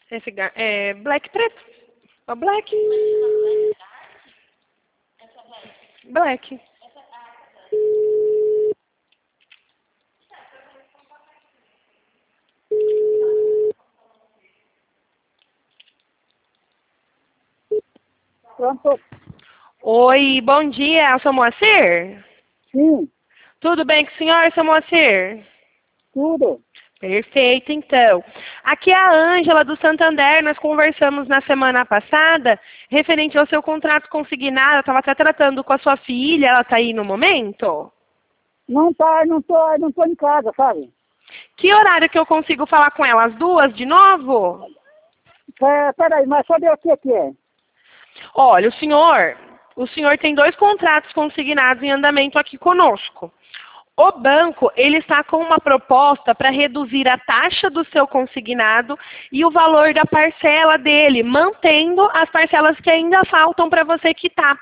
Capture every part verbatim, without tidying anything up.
Esse gar... é black preto. O black. Black. Pronto. Oi, bom dia, seu Moacir? Sim, Tudo bem com o senhor, seu Moacir? tudo. Perfeito, então. Aqui é a Ângela do Santander, nós conversamos na semana passada, referente ao seu contrato consignado, eu estava até tratando com a sua filha, ela está aí no momento? Não tá, não tô, não tô em casa, sabe? Que horário que eu consigo falar com ela? Às duas de novo? É, peraí, mas sabe o que que é? Olha, o senhor, o senhor tem dois contratos consignados em andamento aqui conosco. O banco, ele está com uma proposta para reduzir a taxa do seu consignado e o valor da parcela dele, mantendo as parcelas que ainda faltam para você quitar.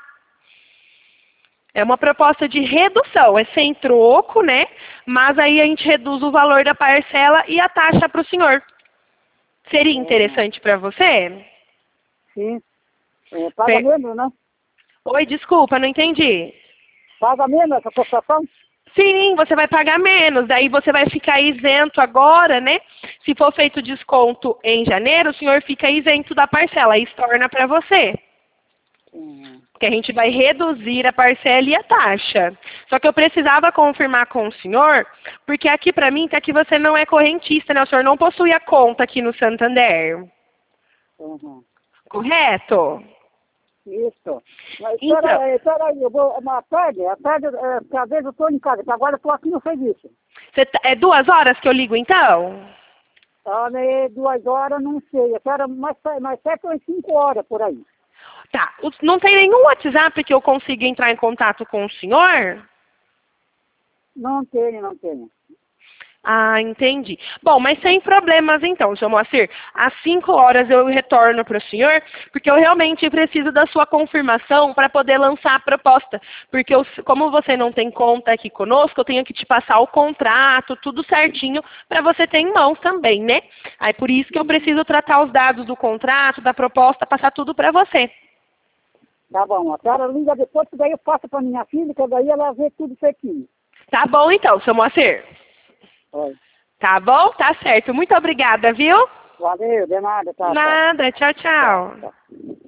É uma proposta de redução, é sem troco, né? Mas aí a gente reduz o valor da parcela e a taxa para o senhor. Seria Uhum. interessante para você? Sim. É, paga Per- menos, né? Oi, desculpa, não entendi. Paga menos essa prestação? Sim, você vai pagar menos, daí você vai ficar isento agora, né? Se for feito desconto em janeiro, o senhor fica isento da parcela, aí torna para você. Uhum. Porque a gente vai reduzir a parcela e a taxa. Só que eu precisava confirmar com o senhor, porque aqui para mim tá que você não é correntista, né? O senhor não possui a conta aqui no Santander. Uhum. Correto? Isso. Mas Então, peraí, peraí, eu vou, à tarde, à tarde, é, porque às vezes eu tô em casa, que agora eu tô aqui no serviço. você tá- é duas horas que eu ligo então? Ah, né, duas horas, não sei, eu quero mais, mais sete ou cinco horas por aí. Tá. O- Não tem nenhum WhatsApp que eu consiga entrar em contato com o senhor? Não tenho, não tenho. Ah, entendi. Bom, mas sem problemas então, seu Moacir. Às cinco horas eu retorno para o senhor, porque eu realmente preciso da sua confirmação para poder lançar a proposta. Porque eu, como você não tem conta aqui conosco, eu tenho que te passar o contrato, tudo certinho, para você ter em mãos também, né? Aí por isso que eu preciso tratar os dados do contrato, da proposta, passar tudo para você. Tá bom, a senhora liga depois, que daí eu passo pra minha filha, que daí ela vê tudo certinho. Tá bom então, seu Moacir. Oi. Tá bom? Tá certo. Muito obrigada, viu? Valeu, de nada, tá, tá. Nada. Tchau, Tá, tchau. tá.